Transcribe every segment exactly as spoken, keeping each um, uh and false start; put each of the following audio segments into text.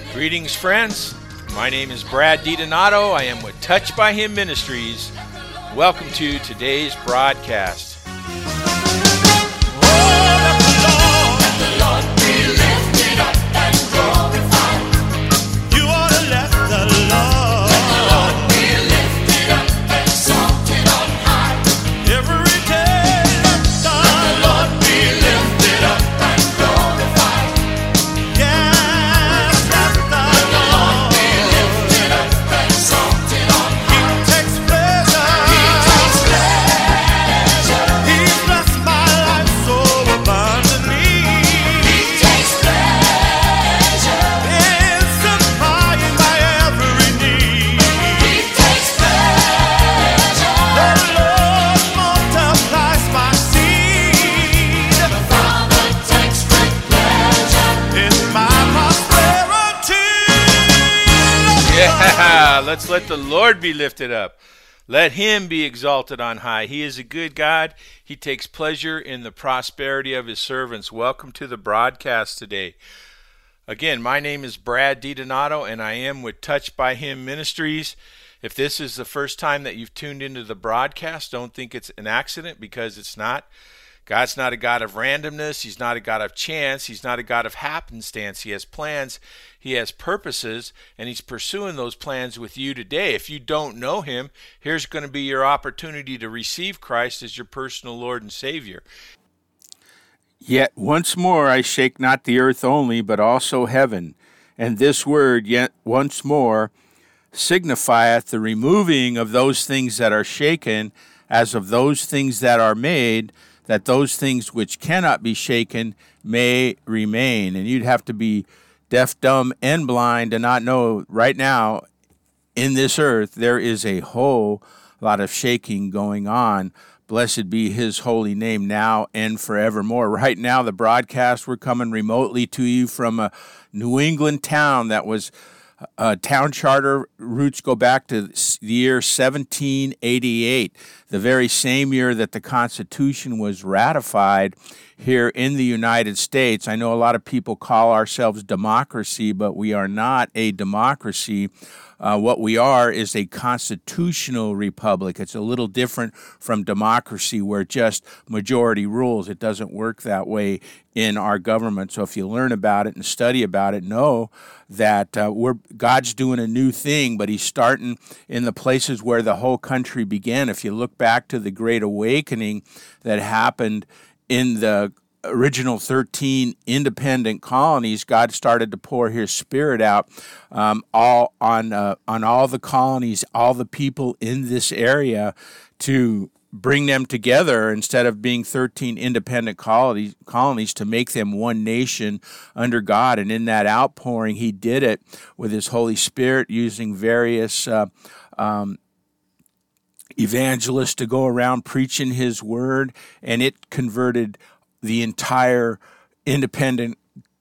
Greetings, friends. My name is Brad DiDonato. I am with Touched by Him Ministries. Welcome to today's broadcast. Let's let the Lord be lifted up. Let Him be exalted on high. He is a good God. He takes pleasure in the prosperity of His servants. Welcome to the broadcast today. Again, my name is Brad DiDonato, and I am with Touched by Him Ministries. If this is the first time that you've tuned into the broadcast, don't think it's an accident, because it's not. God's not a God of randomness. He's not a God of chance. He's not a God of happenstance. He has plans. He has purposes, and He's pursuing those plans with you today. If you don't know Him, here's going to be your opportunity to receive Christ as your personal Lord and Savior. Yet once more I shake not the earth only, but also heaven. And this word, yet once more, signifieth the removing of those things that are shaken, as of those things that are made, that those things which cannot be shaken may remain. And you'd have to be deaf, dumb, and blind to not know right now in this earth there is a whole lot of shaking going on. Blessed be His holy name now and forevermore. Right now, the broadcast, we're coming remotely to you from a New England town that was Uh, town charter roots go back to the year seventeen eighty-eight, the very same year that the Constitution was ratified here in the United States. I know a lot of people call ourselves democracy, but we are not a democracy. Uh, what we are is a constitutional republic. It's a little different from democracy, where just majority rules. It doesn't work that way in our government. So if you learn about it and study about it, know that uh, we're God's doing a new thing, but He's starting in the places where the whole country began. If you look back to the Great Awakening that happened in the original thirteen independent colonies, God started to pour His Spirit out um, all on uh, on all the colonies, all the people in this area, to bring them together instead of being thirteen independent colonies, colonies to make them one nation under God. And in that outpouring, He did it with His Holy Spirit, using various uh, um, evangelists to go around preaching His word, and it converted the entire independent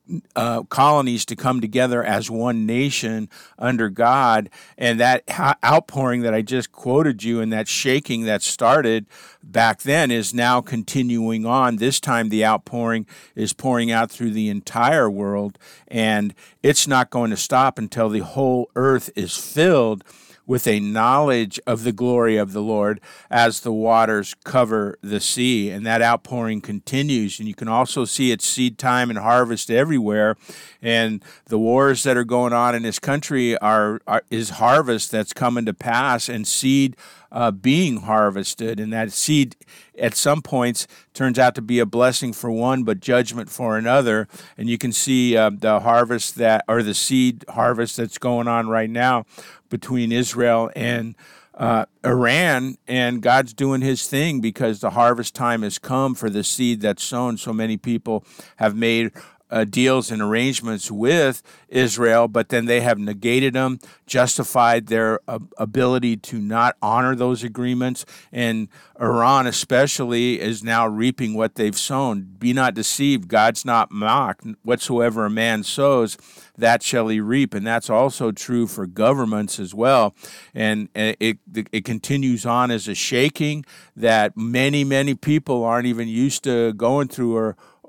uh, colonies to come together as one nation under God. And that outpouring that I just quoted you, and that shaking that started back then, is now continuing on. This time the outpouring is pouring out through the entire world, and it's not going to stop until the whole earth is filled with a knowledge of the glory of the Lord, as the waters cover the sea. And that outpouring continues. And you can also see it's seed time and harvest everywhere. And the wars that are going on in this country are, are is harvest that's coming to pass, and seed uh, being harvested. And that seed at some points turns out to be a blessing for one, but judgment for another. And you can see uh, the harvest that, or the seed harvest that's going on right now between Israel and uh, Iran, and God's doing His thing, because the harvest time has come for the seed that's sown. So many people have made uh, deals and arrangements with Israel, but then they have negated them, justified their uh, ability to not honor those agreements. And Iran especially is now reaping what they've sown. Be not deceived. God's not mocked. Whatsoever a man sows, that shall he reap. And that's also true for governments as well. And it, it continues on as a shaking that many, many people aren't even used to going through, or or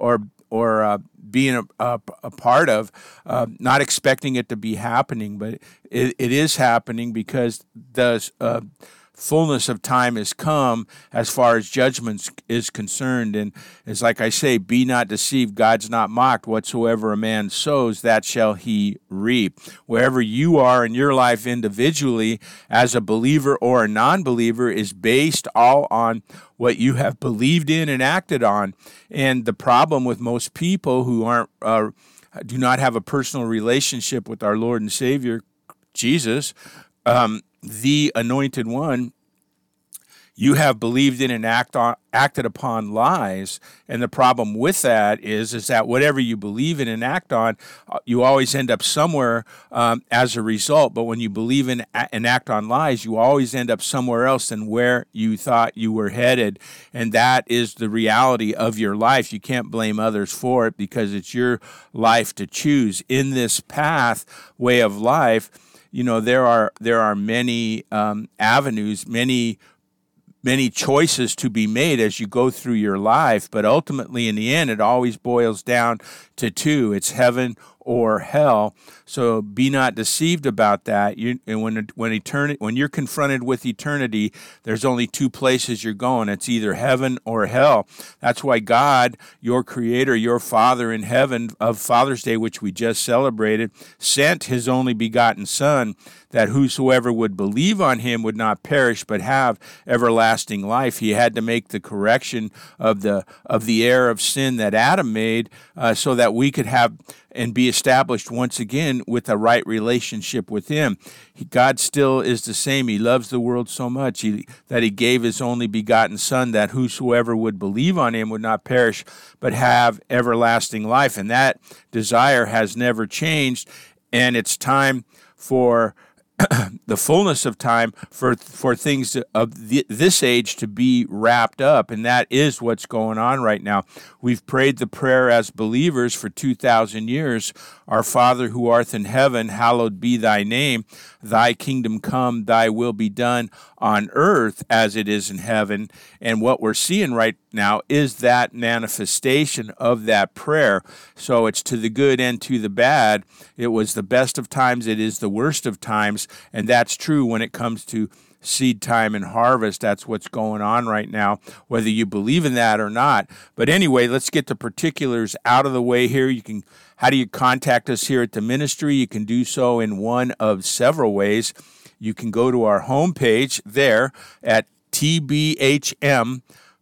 or uh, being a, a, a part of, uh, not expecting it to be happening, but it, it is happening because the uh, fullness of time has come as far as judgment is concerned. And it's like I say, be not deceived, God's not mocked. Whatsoever a man sows, that shall he reap. Wherever you are in your life individually as a believer or a non-believer is based all on what you have believed in and acted on. And the problem with most people who aren't uh, do not have a personal relationship with our Lord and Savior, Jesus, um, the Anointed One, you have believed in and act on, acted upon lies. And the problem with that is, is that whatever you believe in and act on, you always end up somewhere um, as a result. But when you believe in and act on lies, you always end up somewhere else than where you thought you were headed. And that is the reality of your life. You can't blame others for it because it's your life to choose. In this path, way of life, you know, there are there are many um, avenues, many many choices to be made as you go through your life, but ultimately in the end it always boils down to two. It's heaven or hell. So be not deceived about that. You, and when when eternity, when you're confronted with eternity, there's only two places you're going. It's either heaven or hell. That's why God, your Creator, your Father in heaven of Father's Day, which we just celebrated, sent His only begotten Son, that whosoever would believe on Him would not perish but have everlasting life. He had to make the correction of the of the error of sin that Adam made, uh, so that we could have and be established once again with a right relationship with Him. He, God still is the same. He loves the world so much he, that He gave His only begotten Son, that whosoever would believe on Him would not perish but have everlasting life. And that desire has never changed, and it's time for the fullness of time for for things of the, this age to be wrapped up, and that is what's going on right now. We've prayed the prayer as believers for two thousand years. Our Father who art in heaven, hallowed be thy name. Thy kingdom come, thy will be done on earth as it is in heaven. And what we're seeing right now is that manifestation of that prayer. So it's to the good and to the bad. It was the best of times, it is the worst of times. And that's true when it comes to seed time and harvest. That's what's going on right now, whether you believe in that or not. But anyway, let's get the particulars out of the way here. You can, how do you contact us here at the ministry? You can do so in one of several ways. You can go to our homepage there at T B H M,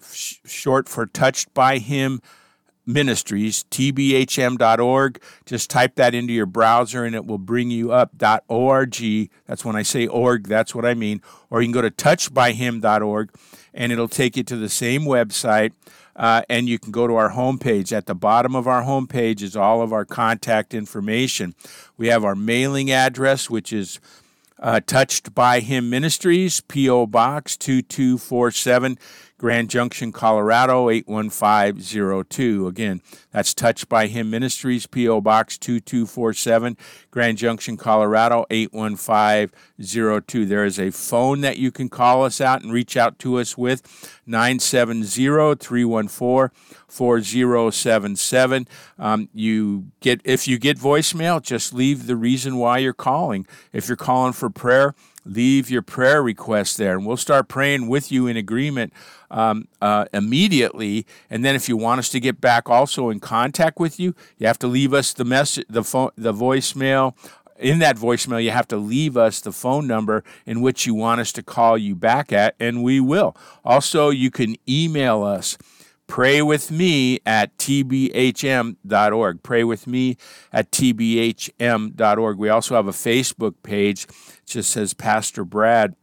short for Touched by Him Ministries, T B H M dot org. Just type that into your browser and it will bring you up .org. That's when I say org, that's what I mean. Or you can go to touched by him dot org and it'll take you to the same website. Uh, and you can go to our homepage. At the bottom of our homepage is all of our contact information. We have our mailing address, which is uh, Touched by Him Ministries, P O. Box two two four seven, Grand Junction, Colorado, eight one five zero two. Again, that's Touched by Him Ministries, P O. Box two two four seven, Grand Junction, Colorado, eight one five zero two. There is a phone that you can call us out and reach out to us with, nine seven zero, three one four, four zero seven seven. Um, you get if you get voicemail, just leave the reason why you're calling. If you're calling for prayer, leave your prayer request there, and we'll start praying with you in agreement um, uh, immediately. And then, if you want us to get back also in contact with you, you have to leave us the message, the phone, the voicemail. In that voicemail, you have to leave us the phone number in which you want us to call you back at, and we will. Also, you can email us. Pray with me at T B H M dot org. Pray with me at T B H M dot org. We also have a Facebook page. It just says Pastor Brad,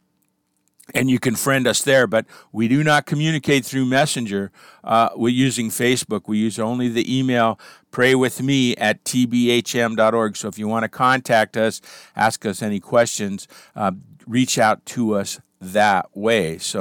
and you can friend us there. But we do not communicate through Messenger. Uh, we're using Facebook. We use only the email, pray with me at T B H M dot org. So if you want to contact us, ask us any questions, uh, reach out to us that way. So,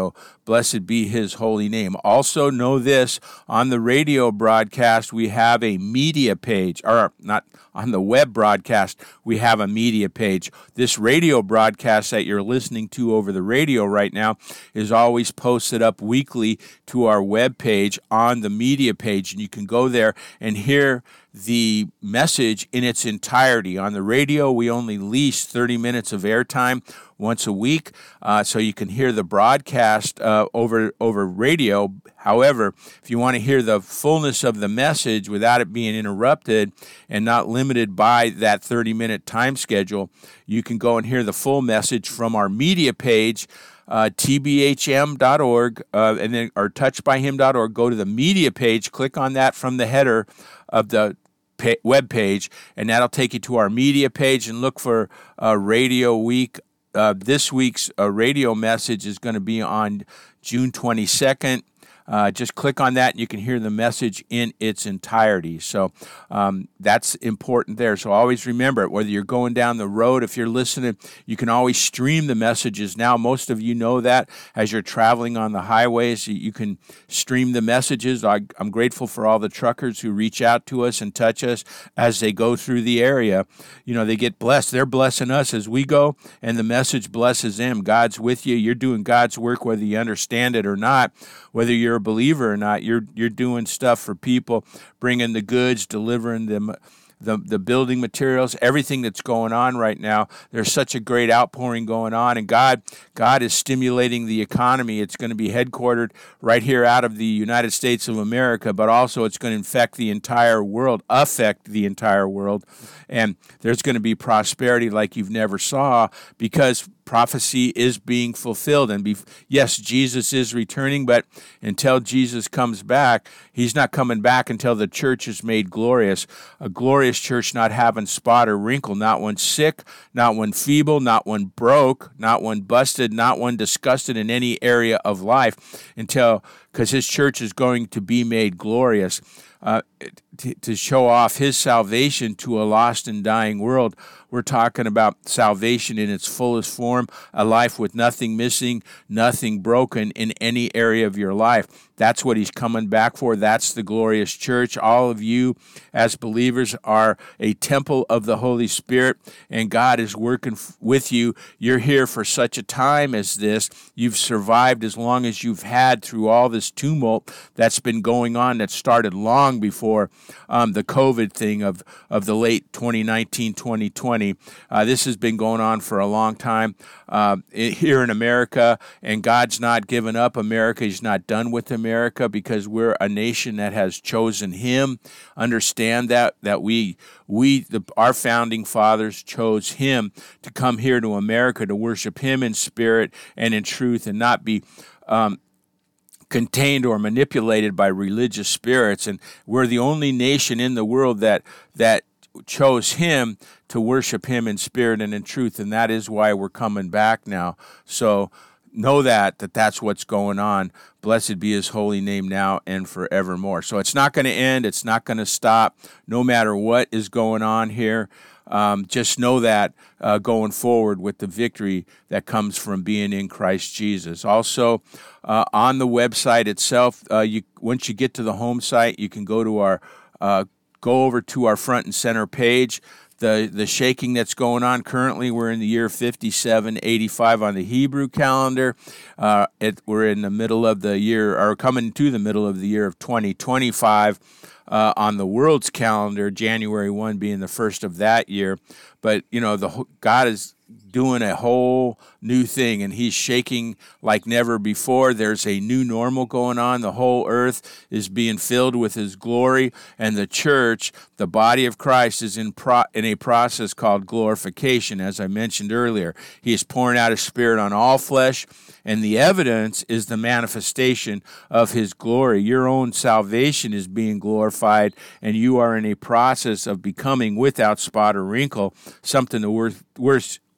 Blessed be his holy name. Also know this, on the radio broadcast, we have a media page, or not on the web broadcast, we have a media page. This radio broadcast that you're listening to over the radio right now is always posted up weekly to our web page on the media page, and you can go there and hear the message in its entirety. On the radio, we only lease thirty minutes of airtime once a week, uh, so you can hear the broadcast uh, over over radio. However, if you want to hear the fullness of the message without it being interrupted and not limited by that thirty-minute time schedule, you can go and hear the full message from our media page, Uh, T B H M dot org, uh, and then or touched by him dot org. Go to the media page, click on that from the header of the pa- web page, and that'll take you to our media page, and look for uh, Radio Week. Uh, this week's uh, radio message is going to be on June twenty-second. Uh, just click on that and you can hear the message in its entirety. So um, that's important there. So always remember, whether you're going down the road, if you're listening, you can always stream the messages. Now, most of you know that as you're traveling on the highways, you can stream the messages. I, I'm grateful for all the truckers who reach out to us and touch us as they go through the area. You know, they get blessed. They're blessing us as we go, and the message blesses them. God's with you. You're doing God's work whether you understand it or not. Whether you're a believer or not, you're you're doing stuff for people, bringing the goods, delivering them, the the building materials, everything that's going on right now. There's such a great outpouring going on, and God God is stimulating the economy. It's going to be headquartered right here out of the United States of America, but also it's going to infect the entire world, affect the entire world, and there's going to be prosperity like you've never saw, because prophecy is being fulfilled. And be, yes, Jesus is returning, but until Jesus comes back, he's not coming back until the church is made glorious. A glorious church not having spot or wrinkle, not one sick, not one feeble, not one broke, not one busted, not one disgusted in any area of life, until, because his church is going to be made glorious. Uh, to, to show off his salvation to a lost and dying world. We're talking about salvation in its fullest form, a life with nothing missing, nothing broken in any area of your life. That's what he's coming back for. That's the glorious church. All of you as believers are a temple of the Holy Spirit, and God is working f- with you. You're here for such a time as this. You've survived as long as you've had through all this tumult that's been going on, that started long before um, the COVID thing of, of the late twenty nineteen, twenty twenty. Uh, this has been going on for a long time uh, here in America, and God's not given up America. He's not done with America, because we're a nation that has chosen him. Understand that, that we, we the, our founding fathers chose him to come here to America to worship him in spirit and in truth, and not be um, contained or manipulated by religious spirits. And we're the only nation in the world that that chose him to worship him in spirit and in truth, and that is why we're coming back now. So know that, that that's what's going on. Blessed be his holy name now and forevermore. So it's not going to end. It's not going to stop, no matter what is going on here. Um, just know that uh, going forward with the victory that comes from being in Christ Jesus. Also, uh, on the website itself, uh, you once you get to the home site, you can go to our uh, go over to our front and center page. The the shaking that's going on currently, we're in the year fifty-seven eighty-five on the Hebrew calendar. Uh, it, we're in the middle of the year, or coming to the middle of the year of twenty twenty-five. Uh, on the world's calendar, January first being the first of that year. But, you know, the God is doing a whole new thing, and he's shaking like never before. There's a new normal going on. The whole earth is being filled with his glory, and the church, the body of Christ, is in pro- in a process called glorification, as I mentioned earlier. He is pouring out his spirit on all flesh, and the evidence is the manifestation of his glory. Your own salvation is being glorified, and you are in a process of becoming without spot or wrinkle, something the worth, worth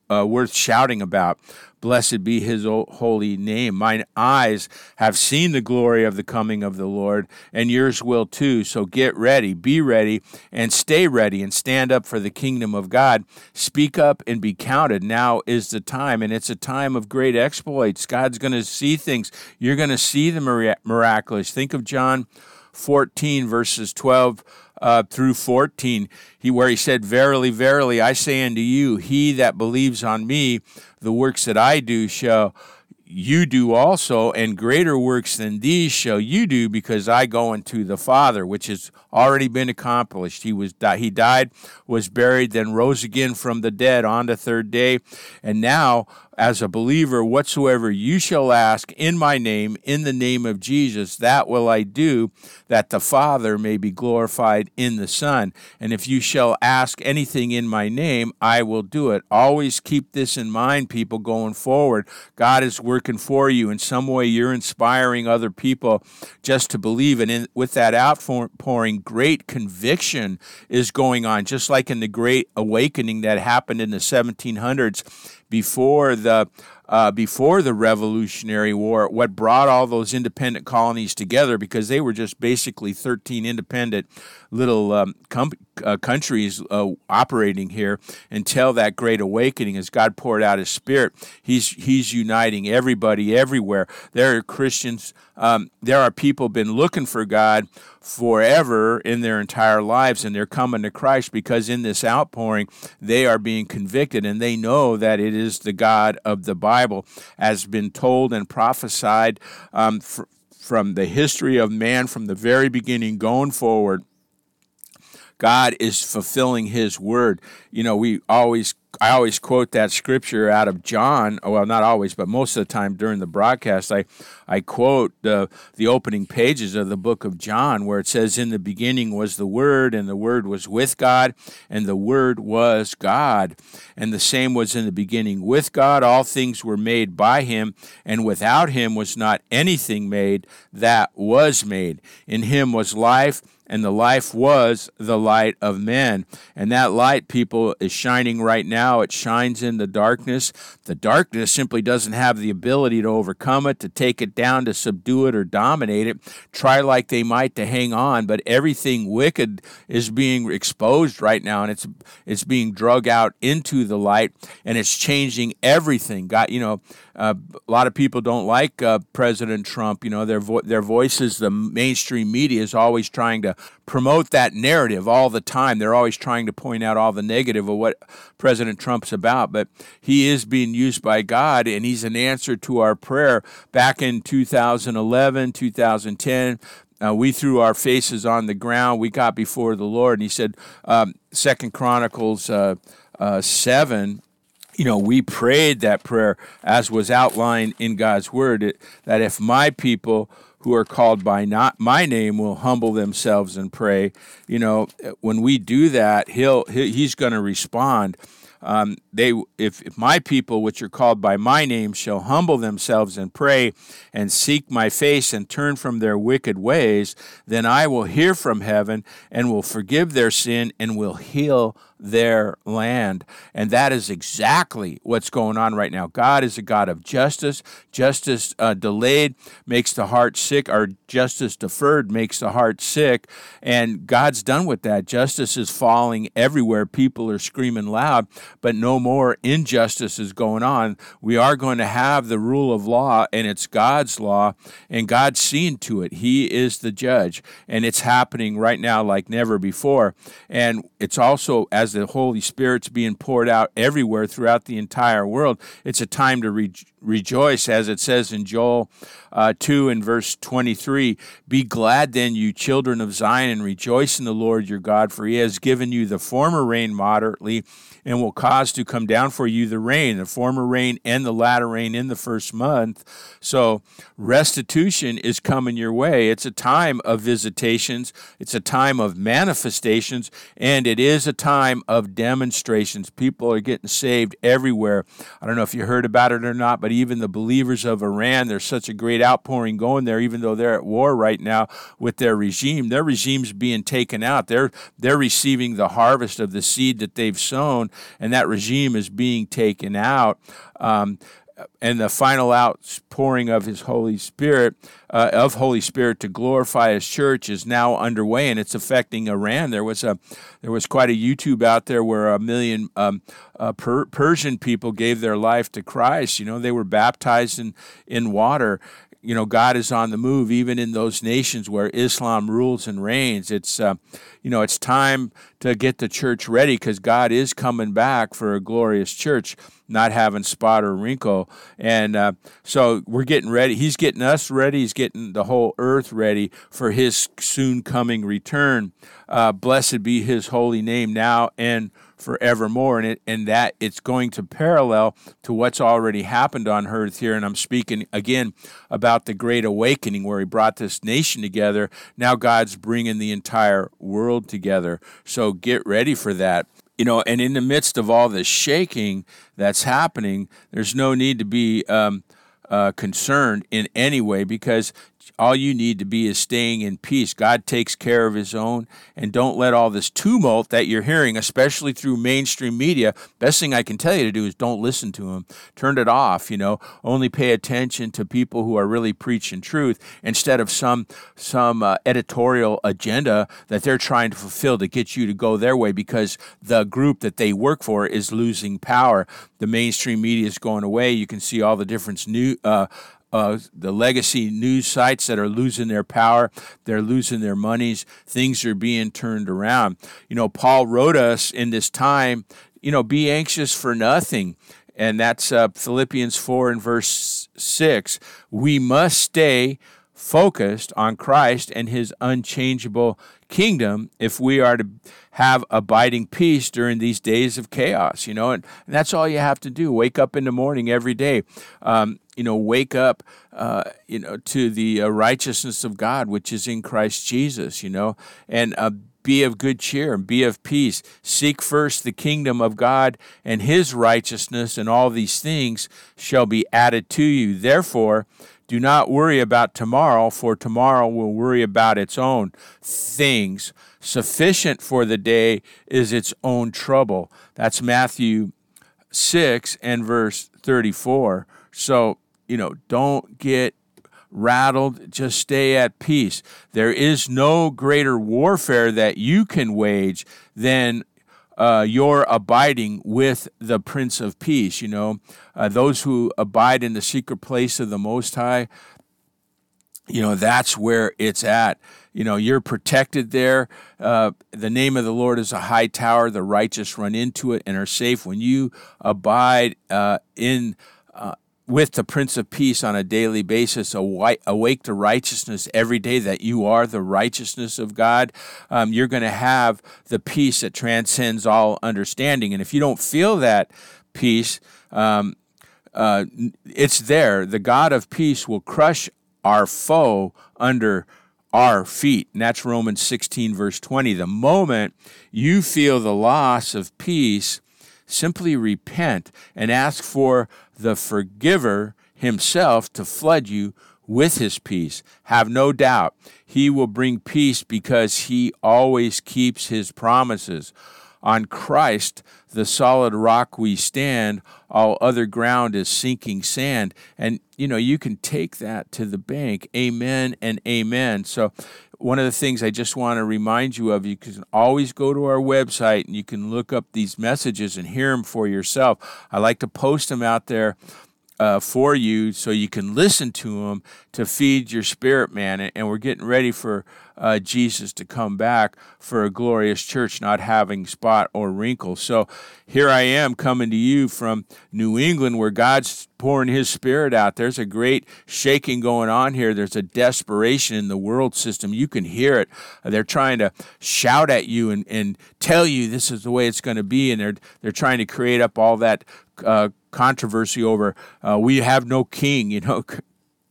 uh, worth shouting about. Blessed be his holy name. Mine eyes have seen the glory of the coming of the Lord, and yours will too. So get ready, be ready, and stay ready, and stand up for the kingdom of God. Speak up and be counted. Now is the time, and it's a time of great exploits. God's going to see things. You're going to see the miraculous. Think of John fourteen, verses twelve Uh, through fourteen, he where he said, Verily, verily, I say unto you, he that believes on me, the works that I do shall you do also, and greater works than these shall you do, because I go unto the Father, which has already been accomplished. He was he died, was buried, then rose again from the dead on the third day. And now, as a believer, whatsoever you shall ask in my name, in the name of Jesus, that will I do, that the Father may be glorified in the Son. And if you shall ask anything in my name, I will do it. Always keep this in mind, people, going forward. God is working for you. In some way, you're inspiring other people just to believe. And in, with that outpouring, great conviction is going on, just like in the Great Awakening that happened in the seventeen hundreds. Before the uh, before the Revolutionary War, what brought all those independent colonies together, because they were just basically thirteen independent little um, com- uh, countries uh, operating here until that Great Awakening, as God poured out His Spirit. He's He's uniting everybody everywhere. There are Christians. Um, there are people been looking for God forever in their entire lives, and they're coming to Christ because in this outpouring they are being convicted, and they know that it is the God of the Bible, as been told and prophesied um, fr- from the history of man, from the very beginning going forward. God is fulfilling His word. You know, we always, I always quote that scripture out of John. Well, not always, but most of the time during the broadcast, I, I quote the the opening pages of the book of John, where it says, "In the beginning was the Word, and the Word was with God, and the Word was God. And the same was in the beginning with God. All things were made by Him, and without Him was not anything made that was made. In Him was life, and the life was the light of men." And that light, people, is shining right now. It shines in the darkness. The darkness simply doesn't have the ability to overcome it, to take it down, to subdue it, or dominate it. Try like they might to hang on, but everything wicked is being exposed right now, and it's it's being drug out into the light, and it's changing everything. God, you know, uh, a lot of people don't like uh, President Trump. You know, their vo- their voices, the mainstream media is always trying to promote that narrative all the time. They're always trying to point out all the negative of what President Trump's about, but he is being used by God, and he's an answer to our prayer. Back in two thousand eleven, two thousand ten, uh, we threw our faces on the ground. We got before the Lord, and he said, um, Second Chronicles uh, uh, seven, you know, we prayed that prayer as was outlined in God's word, it, that if my people who are called by not my name will humble themselves and pray, you know, when we do that, he'll, he, he's going to respond. Um, they, if, if my people, which are called by my name, shall humble themselves and pray and seek my face and turn from their wicked ways, then I will hear from heaven and will forgive their sin and will heal their land. And that is exactly what's going on right now. God is a God of justice. Justice uh, delayed makes the heart sick, or justice deferred makes the heart sick. And God's done with that. Justice is falling everywhere. People are screaming loud, but no more injustice is going on. We are going to have the rule of law, and it's God's law, and God's seen to it. He is the judge, and it's happening right now like never before. And it's also, as the Holy Spirit's being poured out everywhere throughout the entire world, it's a time to re- rejoice, as it says in Joel uh, two and verse twenty-three. "Be glad then, you children of Zion, and rejoice in the Lord your God, for he has given you the former rain moderately, and will cause to come down for you the rain, the former rain and the latter rain in the first month." So restitution is coming your way. It's a time of visitations. It's a time of manifestations, and it is a time of demonstrations. People are getting saved everywhere. I don't know if you heard about it or not, but even the believers of Iran, there's such a great outpouring going there, even though they're at war right now with their regime. Their regime's being taken out. They're, they're receiving the harvest of the seed that they've sown, and that regime is being taken out. Um, and the final outpouring of his Holy Spirit, uh, of Holy Spirit to glorify his church is now underway, and it's affecting Iran. There was a, there was quite a YouTube out there where a million um, uh, per- Persian people gave their life to Christ. You know, they were baptized in, in water. You know, God is on the move, even in those nations where Islam rules and reigns. It's, uh, you know, it's time to get the church ready because God is coming back for a glorious church, not having spot or wrinkle. And uh, so we're getting ready. He's getting us ready. He's getting the whole earth ready for his soon coming return. Uh, blessed be his holy name now and forevermore, and it and that it's going to parallel to what's already happened on earth here. And I'm speaking again about the Great Awakening, where he brought this nation together. Now God's bringing the entire world together. So get ready for that. You know, and in the midst of all this shaking that's happening, there's no need to be um, uh, concerned in any way, because all you need to be is staying in peace. God takes care of his own, and don't let all this tumult that you're hearing, especially through mainstream media. Best thing I can tell you to do is don't listen to them. Turn it off, you know. Only pay attention to people who are really preaching truth instead of some some uh, editorial agenda that they're trying to fulfill to get you to go their way, because the group that they work for is losing power. The mainstream media is going away. You can see all the different new uh Uh, the legacy news sites that are losing their power, they're losing their monies, things are being turned around. You know, Paul wrote us in this time, you know, be anxious for nothing. And that's uh, Philippians four and verse six. We must stay focused on Christ and his unchangeable kingdom if we are to have abiding peace during these days of chaos, you know, and, and that's all you have to do. Wake up in the morning every day. Um, you know, wake up, uh, you know, to the uh, righteousness of God, which is in Christ Jesus, you know, and uh, be of good cheer and be of peace. Seek first the kingdom of God and his righteousness, and all these things shall be added to you. Therefore, do not worry about tomorrow, for tomorrow will worry about its own things. Sufficient for the day is its own trouble. That's Matthew six and verse thirty-four. So, you know, don't get rattled, just stay at peace. There is no greater warfare that you can wage than uh, your abiding with the Prince of Peace. You know, uh, those who abide in the secret place of the Most High, you know, that's where it's at. You know, you're protected there. Uh, the name of the Lord is a high tower. The righteous run into it and are safe. When you abide uh, in uh, with the Prince of Peace on a daily basis, awake to righteousness every day, that you are the righteousness of God, um, you're going to have the peace that transcends all understanding. And if you don't feel that peace, um, uh, it's there. The God of peace will crush our foe under our feet. And that's Romans sixteen, verse twenty. The moment you feel the loss of peace, simply repent and ask for the forgiver himself to flood you with his peace. Have no doubt he will bring peace, because he always keeps his promises. On Christ, the solid rock we stand, all other ground is sinking sand. And, you know, you can take that to the bank. Amen and amen. So one of the things I just want to remind you of, you can always go to our website and you can look up these messages and hear them for yourself. I like to post them out there Uh, for you so you can listen to them to feed your spirit, man. And, and we're getting ready for uh, Jesus to come back for a glorious church, not having spot or wrinkle. So here I am coming to you from New England, where God's pouring his spirit out. There's a great shaking going on here. There's a desperation in the world system. You can hear it. They're trying to shout at you and, and tell you this is the way it's going to be. And they're, they're trying to create up all that uh, controversy over uh, we have no king, you know,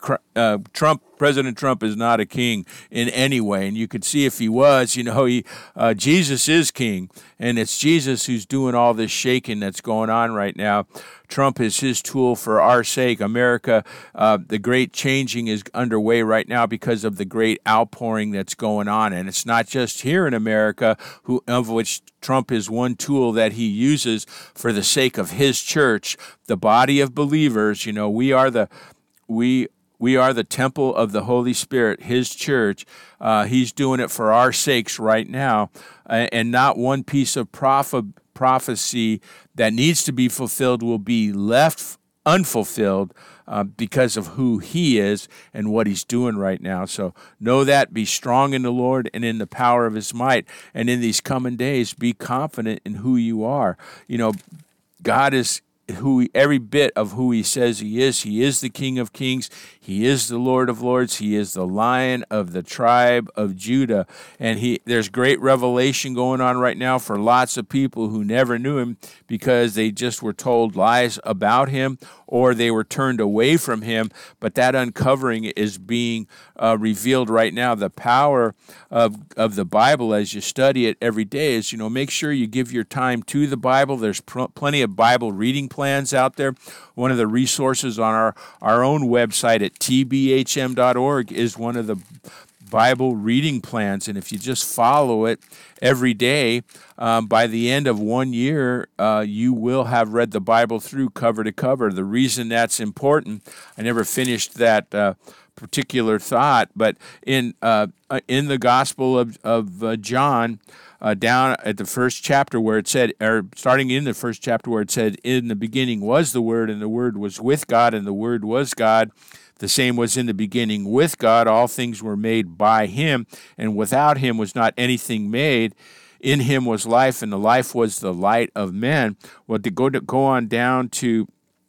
uh, Trump, President Trump is not a king in any way. And you could see if he was, you know, he uh, Jesus is king, and it's Jesus who's doing all this shaking that's going on right now. Trump is his tool for our sake. America, uh, the great changing is underway right now because of the great outpouring that's going on. And it's not just here in America, who of which Trump is one tool that he uses for the sake of his church, the body of believers. You know, we are the we we are the temple of the Holy Spirit, his church. Uh, he's doing it for our sakes right now, uh, and not one piece of prophet. prophecy that needs to be fulfilled will be left unfulfilled uh, because of who he is and what he's doing right now. So know that, be strong in the Lord and in the power of his might. And in these coming days, be confident in who you are. You know, God is who every bit of who he says he is. He is the King of Kings. He is the Lord of Lords. He is the Lion of the tribe of Judah. And he there's great revelation going on right now for lots of people who never knew him because they just were told lies about him or they were turned away from him. But that uncovering is being uh, revealed right now. The power of of the Bible as you study it every day is, you know, make sure you give your time to the Bible. There's pr- plenty of Bible reading plans out there. One of the resources on our, our own website at t b h m dot org is one of the Bible reading plans. And if you just follow it every day, um, by the end of one year, uh, you will have read the Bible through cover to cover. The reason that's important, I never finished that uh, particular thought, but in uh, in the Gospel of, of uh, John, Uh, down at the first chapter where it said, or starting in the first chapter where it said, in the beginning was the Word, and the Word was with God, and the Word was God. The same was in the beginning with God. All things were made by him, and without him was not anything made. In him was life, and the life was the light of men. Well, to go to go on down to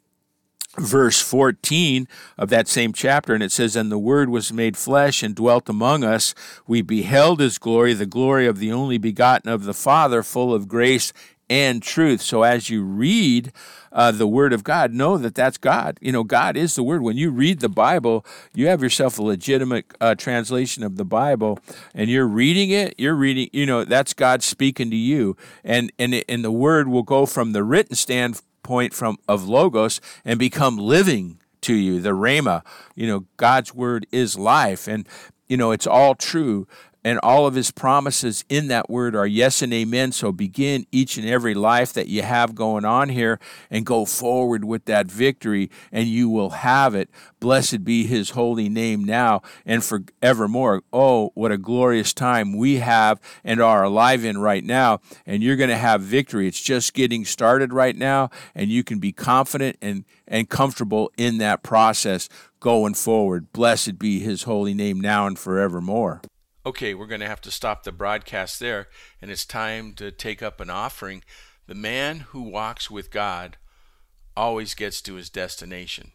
verse fourteen of that same chapter, and it says, and the Word was made flesh and dwelt among us. We beheld his glory, the glory of the only begotten of the Father, full of grace and truth. So as you read uh, the Word of God, know that that's God. You know, God is the Word. When you read the Bible, you have yourself a legitimate uh, translation of the Bible, and you're reading it, you're reading, you know, that's God speaking to you. And, and, it, and the Word will go from the written standpoint point from of logos and become living to you, the rhema. You know, God's word is life, and you know it's all true, and all of his promises in that word are yes and amen. So begin each and every life that you have going on here and go forward with that victory, and you will have it. Blessed be his holy name now and forevermore. Oh, what a glorious time we have and are alive in right now. And you're going to have victory. It's just getting started right now, and you can be confident and, and comfortable in that process going forward. Blessed be his holy name now and forevermore. Okay, we're going to have to stop the broadcast there, and it's time to take up an offering. The man who walks with God always gets to his destination.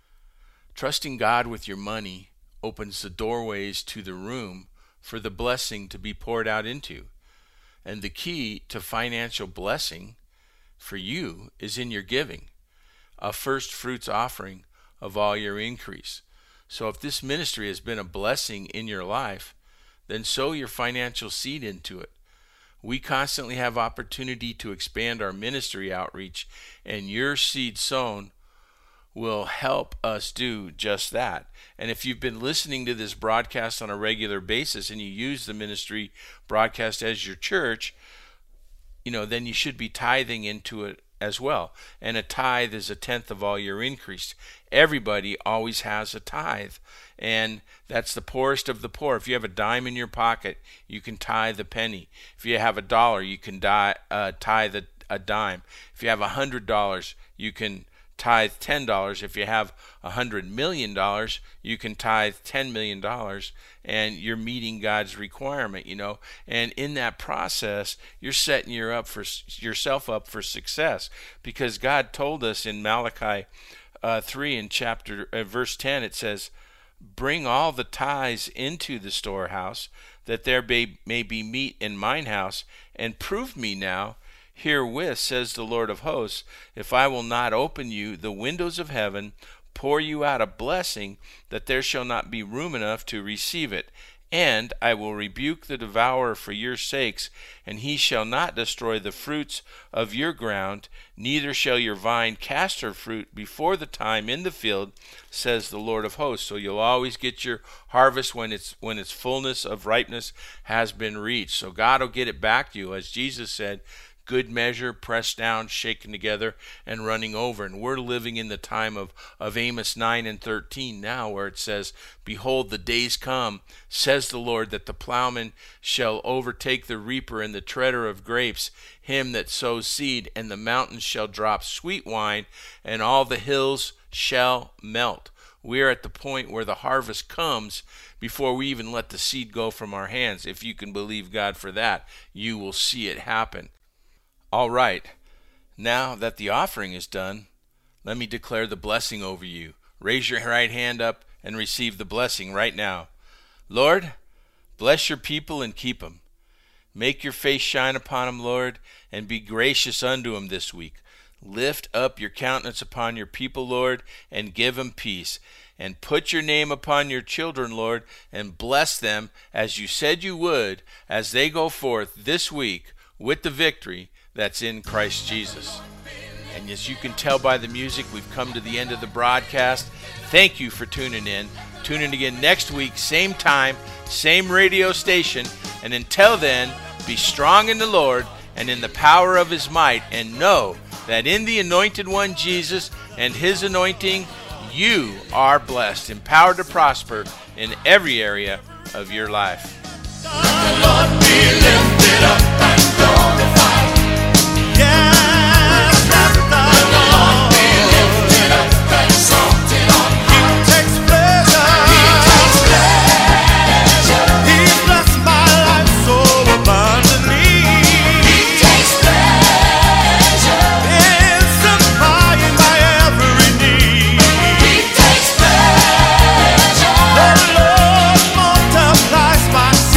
Trusting God with your money opens the doorways to the room for the blessing to be poured out into. And the key to financial blessing for you is in your giving, a first fruits offering of all your increase. So if this ministry has been a blessing in your life, then sow your financial seed into it. We constantly have opportunity to expand our ministry outreach, and your seed sown will help us do just that. And if you've been listening to this broadcast on a regular basis and you use the ministry broadcast as your church, you know, then you should be tithing into it as well. And a tithe is a tenth of all your increase. Everybody always has a tithe, and that's the poorest of the poor. If you have a dime in your pocket, you can tithe a penny. If you have a dollar, you can die, uh, tithe a, a dime. If you have a hundred dollars, you can tithe ten dollars. If you have a hundred million dollars, you can tithe ten million dollars, and you're meeting God's requirement, you know. And in that process, you're setting your up for yourself up for success, because God told us in Malachi uh, three in chapter uh, verse ten, it says, "Bring all the tithes into the storehouse, that there may, may be meat in mine house, and prove me now herewith, says the Lord of hosts, if I will not open you the windows of heaven, pour you out a blessing that there shall not be room enough to receive it. And I will rebuke the devourer for your sakes, and he shall not destroy the fruits of your ground, neither shall your vine cast her fruit before the time in the field, says the Lord of hosts. So you'll always get your harvest when it's when its fullness of ripeness has been reached. So God will get it back to you, as Jesus said, good measure, pressed down, shaken together, and running over. And we're living in the time of, of Amos nine and thirteen now, where it says, behold, the days come, says the Lord, that the plowman shall overtake the reaper and the treader of grapes, him that sows seed, and the mountains shall drop sweet wine, and all the hills shall melt. We are at the point where the harvest comes before we even let the seed go from our hands. If you can believe God for that, you will see it happen. All right, now that the offering is done, let me declare the blessing over you. Raise your right hand up and receive the blessing right now. Lord, bless your people and keep them. Make your face shine upon them, Lord, and be gracious unto them this week. Lift up your countenance upon your people, Lord, and give them peace. And put your name upon your children, Lord, and bless them as you said you would as they go forth this week with the victory that's in Christ Jesus. And as you can tell by the music, we've come to the end of the broadcast. Thank you for tuning in. Tune in again next week, same time, same radio station. And until then, be strong in the Lord and in the power of his might, and know that in the Anointed One Jesus and his anointing, you are blessed, empowered to prosper in every area of your life.